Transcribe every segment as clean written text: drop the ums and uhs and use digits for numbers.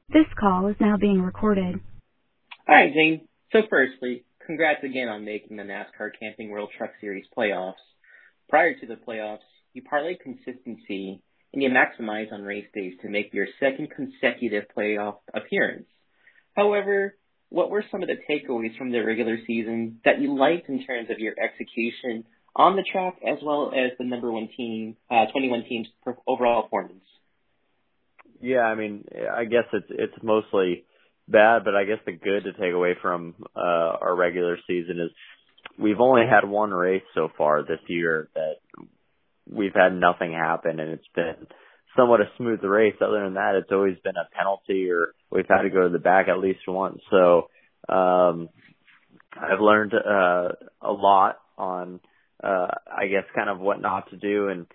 This call is now being recorded. All right, Zane. So firstly, congrats again on making the NASCAR Camping World Truck Series playoffs. Prior to the playoffs, you parlayed consistency and you maximized on race days to make your second consecutive playoff appearance. However, what were some of the takeaways from the regular season that you liked in terms of your execution on the track as well as the number one team, 21 team's overall performance? Yeah, I mean, I guess it's mostly bad, but I guess the good to take away from our regular season is we've only had one race so far this year that we've had nothing happen, and it's been somewhat a smooth race. Other than that, it's always been a penalty or we've had to go to the back at least once. So I've learned a lot on, I guess, kind of what not to do, and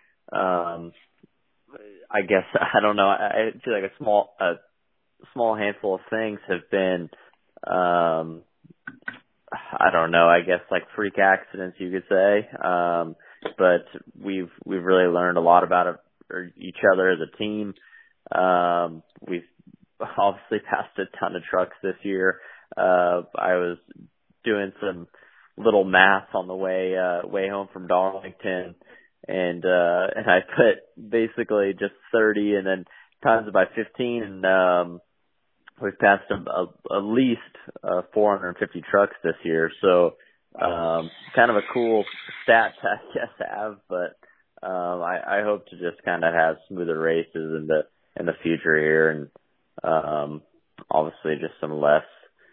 I guess, I don't know, I feel like a small handful of things have been, I don't know, I guess like freak accidents, you could say. But we've really learned a lot about each other as a team. We've obviously passed a ton of trucks this year. I was doing some little math on the way home from Darlington, and I put basically just 30 and then times it by 15, and we've passed at least 450 trucks this year. So kind of a cool stat to, I guess, have, but I hope to just kind of have smoother races in the future here, and obviously just some less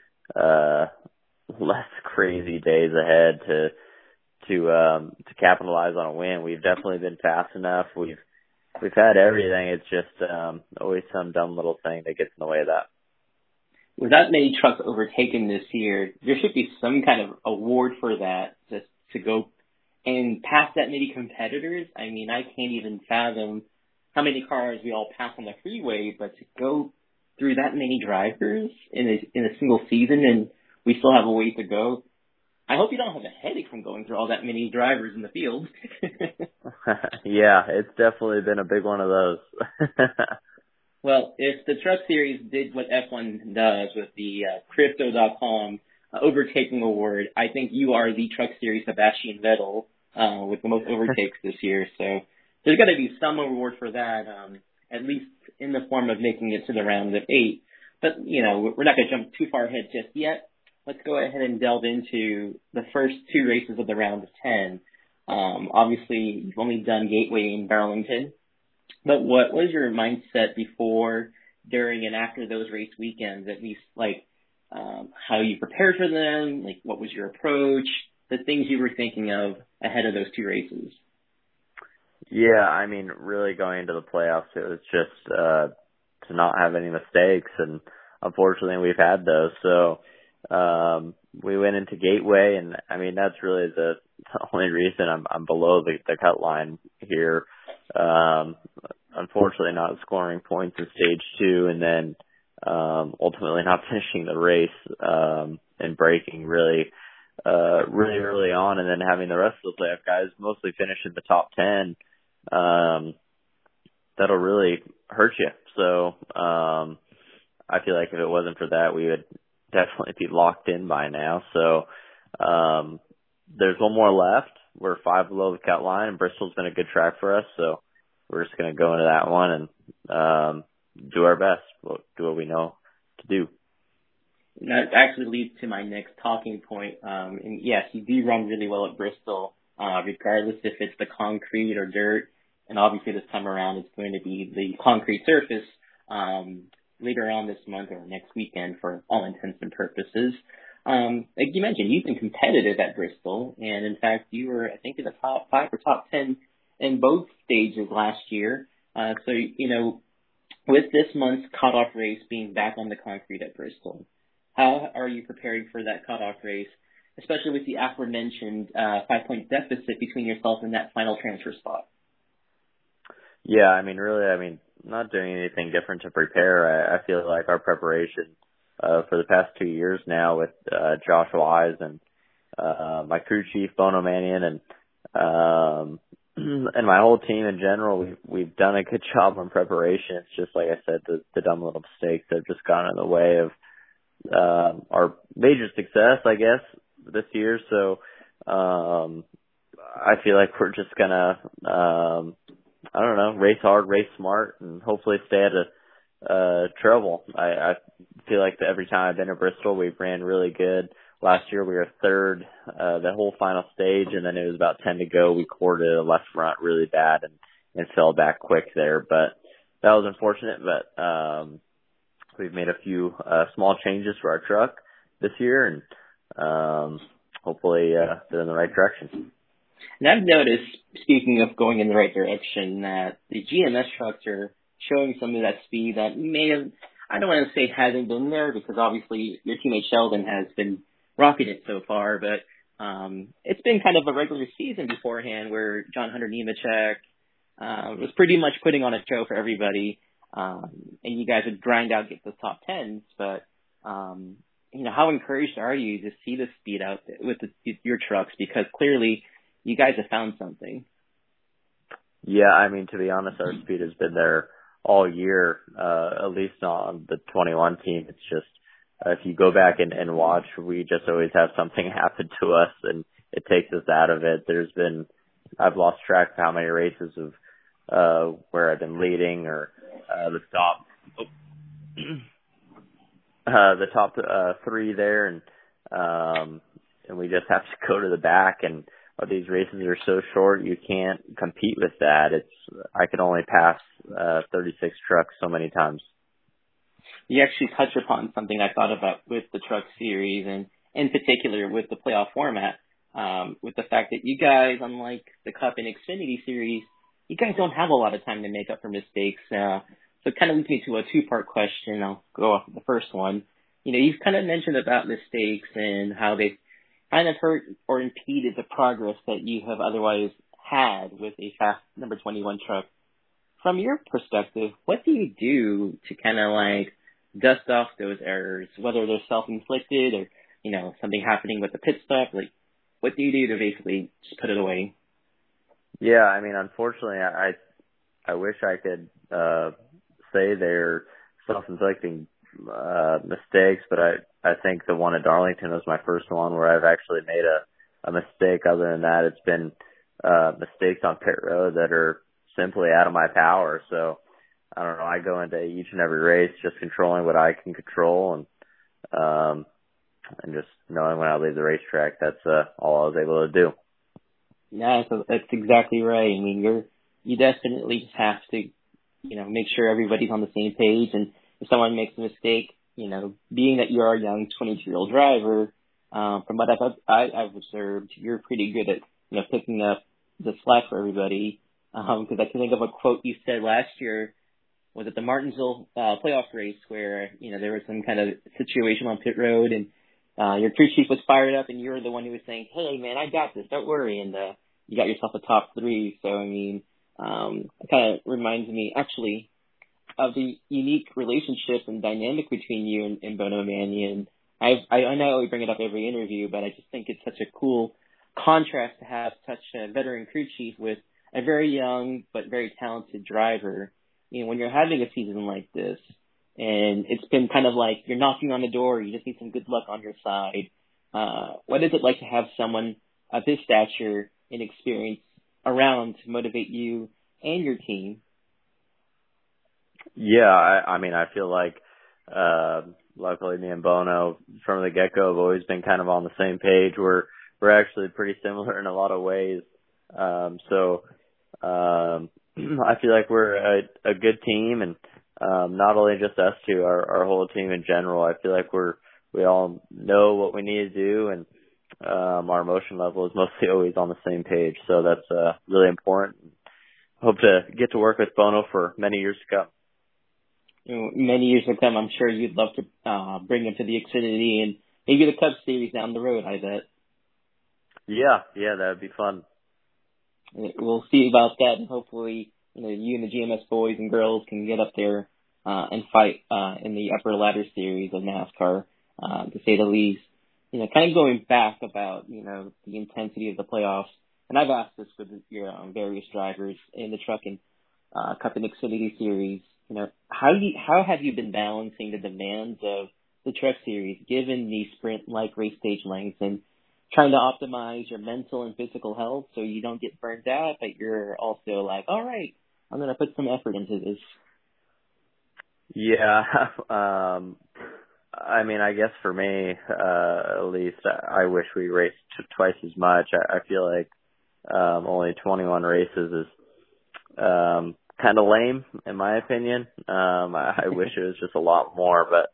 crazy days ahead to capitalize on a win. We've definitely been fast enough. We've had everything. It's just always some dumb little thing that gets in the way of that. With that many trucks overtaken this year, there should be some kind of award for that, just to go and pass that many competitors. I mean, I can't even fathom how many cars we all pass on the freeway, but to go through that many drivers in a single season, and we still have a way to go. I hope you don't have a headache from going through all that many drivers in the field. Yeah, it's definitely been a big one of those. Well, if the Truck Series did what F1 does with the Crypto.com overtaking award, I think you are the Truck Series Sebastian Vettel with the most overtakes this year. So there's got to be some award for that, at least in the form of making it to the round of 8. But, you know, we're not going to jump too far ahead just yet. Let's go ahead and delve into the first 2 races of the round of 10. Obviously, you've only done Gateway in Darlington. But what was your mindset before, during, and after those race weekends, at least, like, how you prepared for them, like, what was your approach, the things you were thinking of ahead of those 2 races? Yeah, I mean, really going into the playoffs, it was just to not have any mistakes, and unfortunately we've had those. So we went into Gateway, and I mean, that's really the only reason I'm below the cut line here. Unfortunately not scoring points in stage 2, and then ultimately not finishing the race and breaking really early on, and then having the rest of the playoff guys mostly finish in the top 10. That'll really hurt you. So I feel like if it wasn't for that, we would definitely be locked in by now. So there's one more left. We're 5 below the cut line, and Bristol's been a good track for us, so we're just going to go into that one and do our best. We'll do what we know to do. That actually leads to my next talking point. And yes, you do run really well at Bristol, regardless if it's the concrete or dirt. And obviously this time around it's going to be the concrete surface later on this month or next weekend for all intents and purposes. Like you mentioned, you've been competitive at Bristol, and in fact, you were, I think, in the top 5 or top 10 in both stages last year. So, you know, with this month's cutoff race being back on the concrete at Bristol, how are you preparing for that cutoff race, especially with the aforementioned 5-point deficit between yourself and that final transfer spot? Yeah, I mean, really, not doing anything different to prepare. I feel like our preparation for the past 2 years now with Josh Wise and my crew chief, Bono Mannion, and and my whole team in general, we've done a good job on preparation. It's just like I said, the dumb little mistakes that have just gone in the way of our major success, I guess, this year. So I feel like we're just gonna I don't know, race hard, race smart, and hopefully stay out of trouble. I feel like that every time I've been at Bristol, we've ran really good. Last year we were third the whole final stage, and then it was about 10 to go. We corded a left front really bad and fell back quick there. But that was unfortunate. But we've made a few small changes for our truck this year, and hopefully they're in the right direction. And I've noticed, speaking of going in the right direction, that the GMS trucks are showing some of that speed that may have, I don't want to say hasn't been there, because obviously your teammate Sheldon has been rocking it so far, but it's been kind of a regular season beforehand where John Hunter Nemechek was pretty much putting on a show for everybody, and you guys would grind out, get the top 10s, but how encouraged are you to see the speed out with your trucks, because clearly you guys have found something? Yeah, I mean, to be honest, our speed has been there all year, at least on the 21 team. It's just, if you go back and watch, we just always have something happen to us, and it takes us out of it. I've lost track of how many races of where I've been leading, or the top three there, and we just have to go to the back, and these races are so short, you can't compete with that. I could only pass 36 trucks so many times. You actually touch upon something I thought about with the truck series, and in particular with the playoff format, with the fact that you guys, unlike the Cup and Xfinity series, you guys don't have a lot of time to make up for mistakes. So it kind of leads me to a two-part question. I'll go off with the first one. You've kind of mentioned about mistakes and how they've kind of hurt or impeded the progress that you have otherwise had with a fast number 21 truck. From your perspective, what do you do to kind of dust off those errors, whether they're self-inflicted or, something happening with the pit stop? What do you do to basically just put it away? Yeah, I mean, unfortunately, I wish I could say they're self-inflicting mistakes, but I think the one at Darlington was my first one where I've actually made a mistake. Other than that, it's been mistakes on pit road that are simply out of my power. So I don't know, I go into each and every race just controlling what I can control, and just knowing when I leave the racetrack. That's all I was able to do. Yeah, so that's exactly right. I mean, you definitely just have to, make sure everybody's on the same page. And if someone makes a mistake, being that you're a young 22-year-old driver, from what I've observed, you're pretty good at, picking up the slack for everybody. Because I can think of a quote you said last year, was it the Martinsville playoff race, where, there was some kind of situation on pit road, and your crew chief was fired up, and you were the one who was saying, "Hey, man, I got this. Don't worry." And you got yourself a top 3. So, I mean, it kind of reminds me, actually, of the unique relationship and dynamic between you and Bono Mannion. I know we bring it up every interview, but I just think it's such a cool contrast to have such a veteran crew chief with a very young but very talented driver. When you're having a season like this, and it's been kind of like you're knocking on the door, you just need some good luck on your side. What is it like to have someone of his stature and experience around to motivate you and your team? Yeah, I mean, I feel like luckily me and Bono from the get-go have always been kind of on the same page. We're actually pretty similar in a lot of ways. So I feel like we're a good team, and not only just us two, our whole team in general. I feel like we all know what we need to do, and our emotion level is mostly always on the same page. So that's really important. Hope to get to work with Bono for many years to come. Many years to come, I'm sure you'd love to bring him to the Xfinity and maybe the Cup Series down the road, I bet. Yeah, that'd be fun. We'll see about that, and hopefully, you and the GMS boys and girls can get up there and fight in the upper ladder series of NASCAR, to say the least. Kind of going back about, the intensity of the playoffs, and I've asked this with various drivers in the truck and Cup and Xfinity Series. How have you been balancing the demands of the Truck Series, given the sprint-like race stage lengths, and trying to optimize your mental and physical health so you don't get burned out, but you're also like, all right, I'm going to put some effort into this? Yeah. I mean, I guess for me, at least, I wish we raced twice as much. I feel like only 21 races is kind of lame, in my opinion. I wish it was just a lot more, but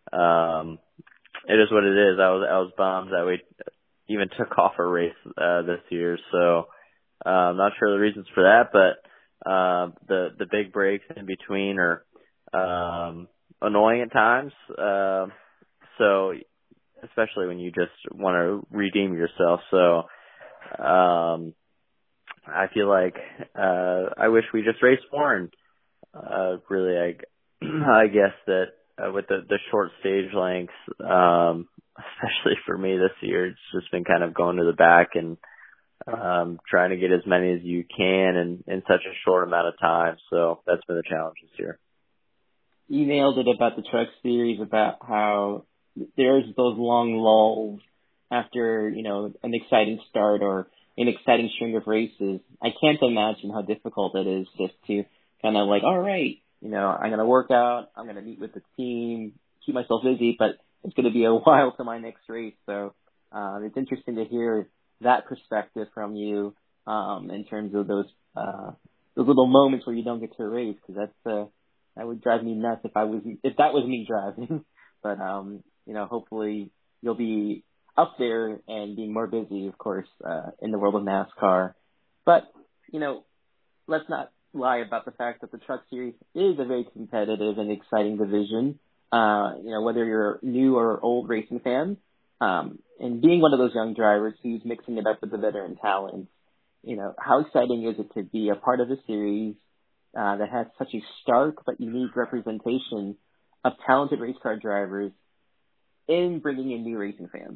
it is what it is. I was bummed that we even took off a race this year, so I'm not sure the reasons for that, but the big breaks in between are annoying at times. So especially when you just want to redeem yourself. So I feel like I wish we just raced more, and really I guess that with the short stage lengths, especially for me this year, it's just been kind of going to the back and trying to get as many as you can in such a short amount of time. So that's been the challenge this year. You nailed it about the Truck Series, about how there's those long lulls after, an exciting start or an exciting string of races. I can't imagine how difficult it is just to kind of like, all right, I'm going to work out, I'm going to meet with the team, keep myself busy, but it's going to be a while to my next race. So it's interesting to hear that perspective from you in terms of those little moments where you don't get to a race, because that would drive me nuts if that was me driving. But hopefully you'll be up there and being more busy, of course, in the world of NASCAR. But let's not lie about the fact that the Truck Series is a very competitive and exciting division. Whether you're a new or old racing fan, and being one of those young drivers who's mixing it up with the veteran talent, how exciting is it to be a part of a series that has such a stark but unique representation of talented race car drivers in bringing in new racing fans?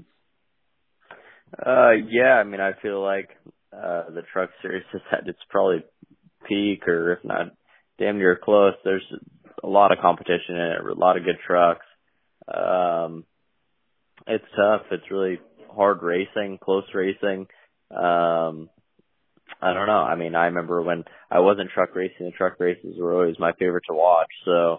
Yeah, I mean, I feel like the Truck Series has had its probably peak, or if not damn near close. There's a lot of competition in it, a lot of good trucks. It's tough. It's really hard racing, close racing. I don't know. I mean, I remember when I wasn't truck racing, the truck races were always my favorite to watch. So,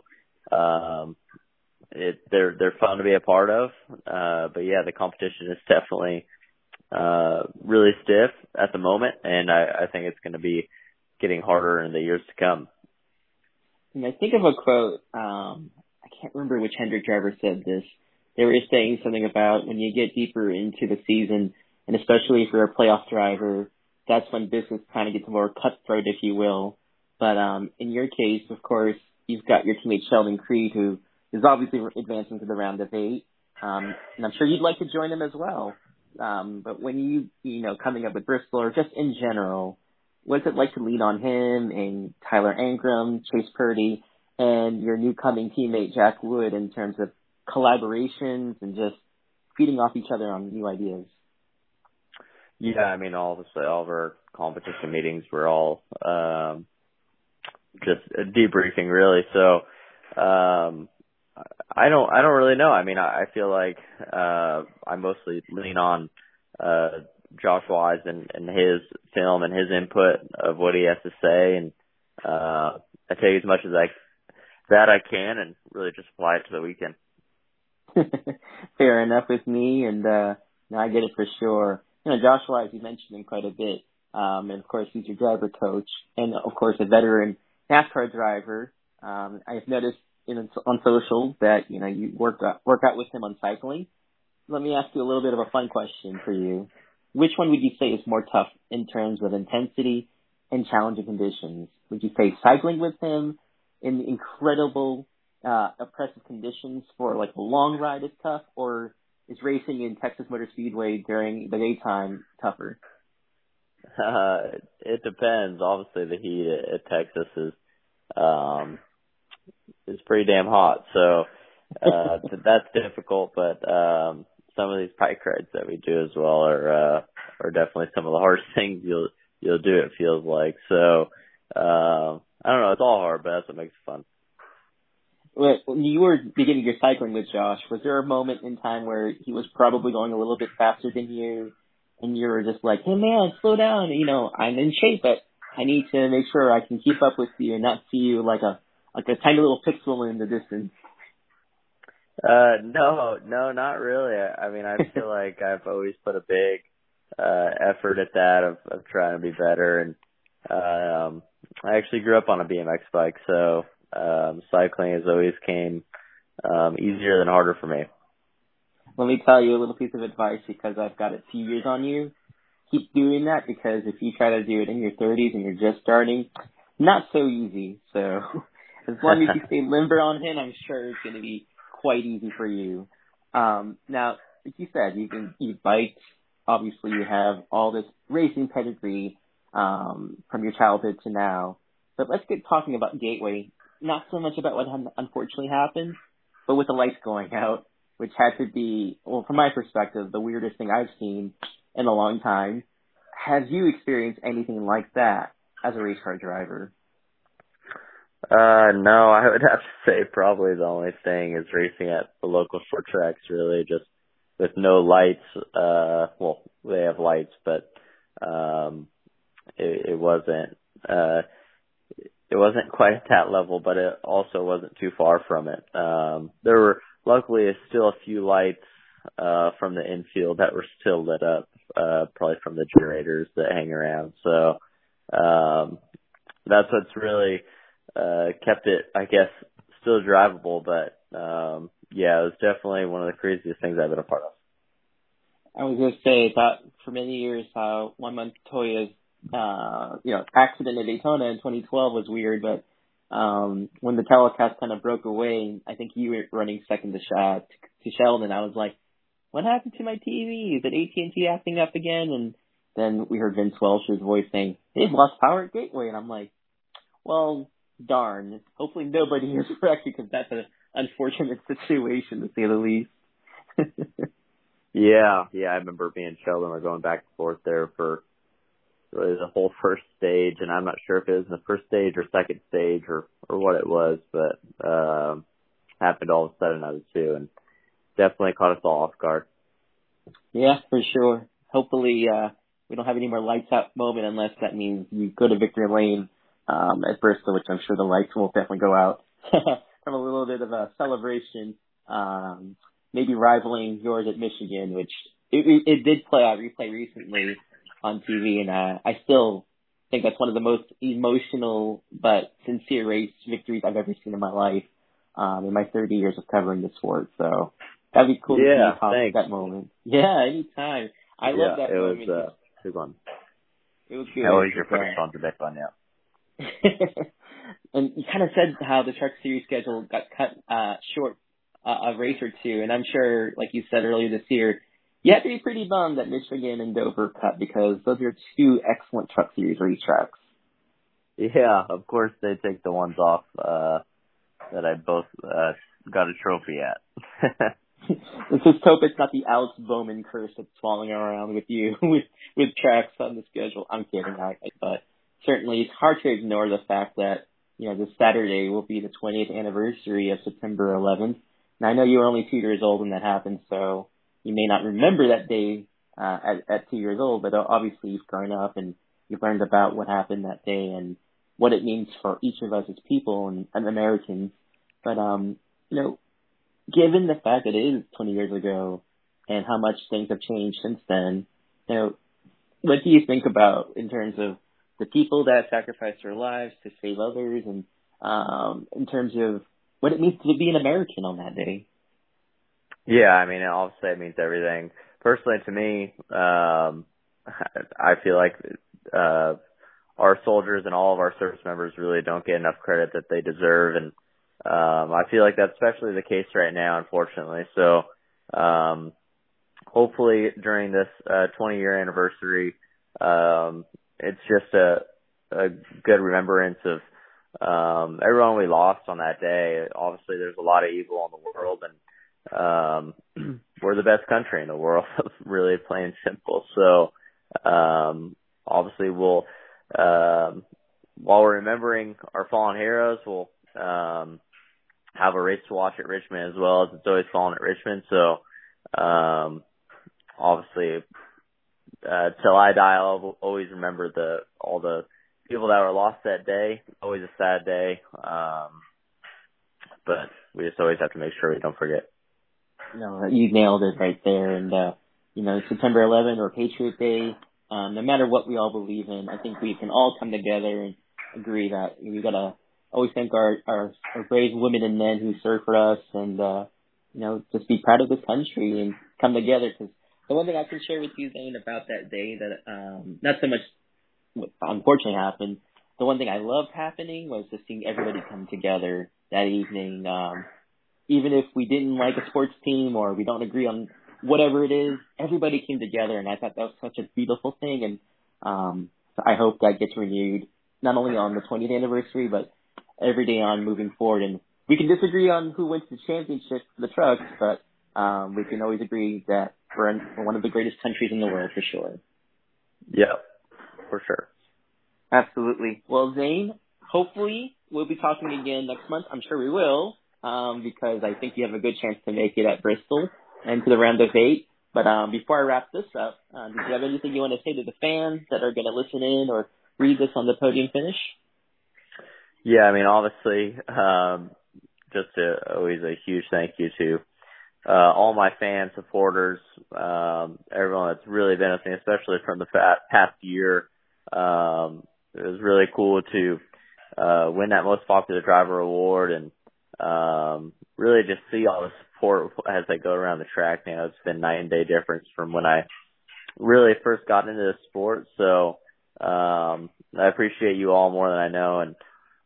they're fun to be a part of. But yeah, the competition is definitely, really stiff at the moment. And I think it's going to be getting harder in the years to come. And I think of a quote, I can't remember which Hendrick driver said this. They were saying something about when you get deeper into the season, and especially if you're a playoff driver, that's when business kind of gets more cutthroat, if you will. But in your case, of course, you've got your teammate Sheldon Creed, who is obviously advancing to the round of 8. And I'm sure you'd like to join him as well. But when coming up with Bristol, or just in general, what's it like to lean on him and Tyler Ankrum, Chase Purdy, and your new coming teammate Jack Wood in terms of collaborations and just feeding off each other on new ideas? Yeah, I mean, all of our competition meetings were all just a debriefing, really. So I don't really know. I mean, I feel like I mostly lean on Josh Wise and his film and his input of what he has to say, and I take as much as I can and really just apply it to the weekend. Fair enough with me, and I get it for sure. Josh Wise, you mentioned him quite a bit, and of course he's your driver coach, and of course a veteran NASCAR driver. I've noticed on social that you work out with him on cycling. Let me ask you a little bit of a fun question for you. Which one would you say is more tough in terms of intensity and challenging conditions? Would you say cycling with him in incredible oppressive conditions for like a long ride is tough, or is racing in Texas Motor Speedway during the daytime tougher? It depends. Obviously, the heat at Texas is pretty damn hot, so that's difficult. But some of these bike rides that we do as well are are definitely some of the hardest things you'll do, it feels like. So I don't know, it's all hard, but that's what makes it fun. When you were beginning your cycling with Josh, was there a moment in time where he was probably going a little bit faster than you, and you were just like, hey man, slow down, I'm in shape, but I need to make sure I can keep up with you and not see you like a tiny little pixel in the distance? No, not really. I mean, I feel like I've always put a big effort at that of trying to be better, and I actually grew up on a BMX bike, so cycling has always came easier than harder for me. Let me tell you a little piece of advice, because I've got a few years on you. Keep doing that, because if you try to do it in your 30s and you're just starting, not so easy. So as long as you stay limber on him, I'm sure it's going to be quite easy for you. Now, like you said, you biked. Obviously, you have all this racing pedigree from your childhood to now. But let's get talking about Gateway. Not so much about what unfortunately happened, but with the lights going out, which had to be, well, from my perspective, the weirdest thing I've seen in a long time. Have you experienced anything like that as a race car driver? No, I would have to say probably the only thing is racing at the local short tracks, really, just with no lights. Well, they have lights, but it wasn't quite at that level, but it also wasn't too far from it. There were luckily still a few lights from the infield that were still lit up, probably from the generators that hang around. So that's what's really kept it, I guess, still drivable. But yeah, it was definitely one of the craziest things I've been a part of. I was going to say that for many years, Juan Montoya's accident at Daytona in 2012 was weird, but when the telecast kind of broke away, I think you were running second to Sheldon. I was like, what happened to my TV? Is it AT&T acting up again? And then we heard Vince Welch's voice saying, they've lost power at Gateway. And I'm like, well, darn. Hopefully nobody is wrecked, because that's an unfortunate situation, to say the least. Yeah, I remember me and Sheldon were going back and forth there for really the whole first stage, and I'm not sure if it was in the first stage or second stage or what it was, but happened all of a sudden out of two, and definitely caught us all off guard. Yeah, for sure. Hopefully we don't have any more lights out moment, unless that means you go to Victory Lane at Bristol, which I'm sure the lights will definitely go out. From a little bit of a celebration, maybe rivaling yours at Michigan, which it did replay recently on TV, and I still think that's one of the most emotional but sincere race victories I've ever seen in my life, in my 30 years of covering the sport. So that'd be cool to see you talk about that moment. Yeah, anytime. I love that moment. It was a good one. It was good. Always your first on to bet on, yeah. And you kind of said how the Truck Series schedule got cut short a race or two, and I'm sure, like you said earlier this year, you have to be pretty bummed that Michigan and Dover cut, because those are two excellent Truck Series racetracks. Yeah, of course they take the ones off that I both got a trophy at. Let's just hope it's not the Alex Bowman curse that's falling around with you with tracks on the schedule. I'm kidding, but certainly it's hard to ignore the fact that this Saturday will be the 20th anniversary of September 11th. And I know you were only 2 years old when that happened, so you may not remember that day at 2 years old, but obviously you've grown up and you've learned about what happened that day and what it means for each of us as people and Americans. But, given the fact that it is 20 years ago and how much things have changed since then, what do you think about in terms of the people that sacrificed their lives to save others, and in terms of what it means to be an American on that day? Yeah, I mean, obviously it means everything. Personally, to me, I feel like our soldiers and all of our service members really don't get enough credit that they deserve, and I feel like that's especially the case right now, unfortunately. So hopefully during this 20-year anniversary, it's just a good remembrance of everyone we lost on that day. Obviously, there's a lot of evil in the world, and we're the best country in the world, really plain and simple. So Obviously we'll, while we're remembering our fallen heroes, we'll, have a race to watch at Richmond as well, as it's always fallen at Richmond. So, obviously, till I die, I'll always remember all the people that were lost that day. Always a sad day. But we just always have to make sure we don't forget. No, you nailed it right there. And, September 11th or Patriot Day, no matter what we all believe in, I think we can all come together and agree that we gotta always thank our brave women and men who serve for us, and just be proud of this country and come together. Because the one thing I can share with you, Zane, about that day that not so much what unfortunately happened. The one thing I loved happening was just seeing everybody come together that evening. Even if we didn't like a sports team or we don't agree on whatever it is, everybody came together, and I thought that was such a beautiful thing. And so I hope that gets renewed not only on the 20th anniversary, but every day on moving forward. And we can disagree on who wins the championship for the trucks, but we can always agree that we're one of the greatest countries in the world for sure. Yeah, for sure. Absolutely. Well, Zane, hopefully we'll be talking again next month. I'm sure we will, because I think you have a good chance to make it at Bristol and to the round of 8. But before I wrap this up, did you have anything you want to say to the fans that are going to listen in or read this on the podium finish? Yeah, I mean, obviously, always a huge thank you to all my fans, supporters, everyone that's really been with me, especially from the past year. It was really cool to win that Most Popular Driver award, and really just see all the support as I go around the track. It's been night and day difference from when I really first got into the sport. So I appreciate you all more than I know, and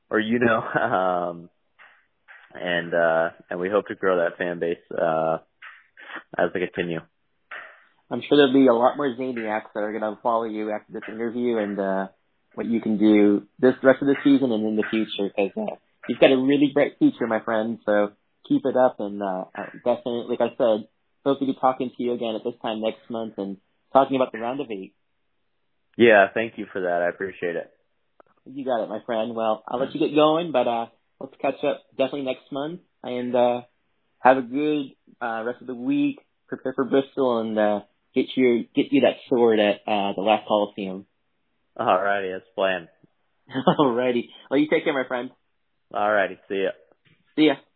we hope to grow that fan base as we continue. I'm sure there'll be a lot more Zaniacs that are going to follow you after this interview, and what you can do this rest of the season and in the future, because you've got a really bright future, my friend. So keep it up, and definitely, like I said, hope to be talking to you again at this time next month and talking about the round of 8. Yeah, thank you for that. I appreciate it. You got it, my friend. Well, I'll let you get going, but let's catch up definitely next month, and have a good rest of the week. Prepare for Bristol, and get you that sword at the last Coliseum. Alrighty, that's planned. Alrighty. Well, you take care, my friend. Alrighty, see ya. See ya.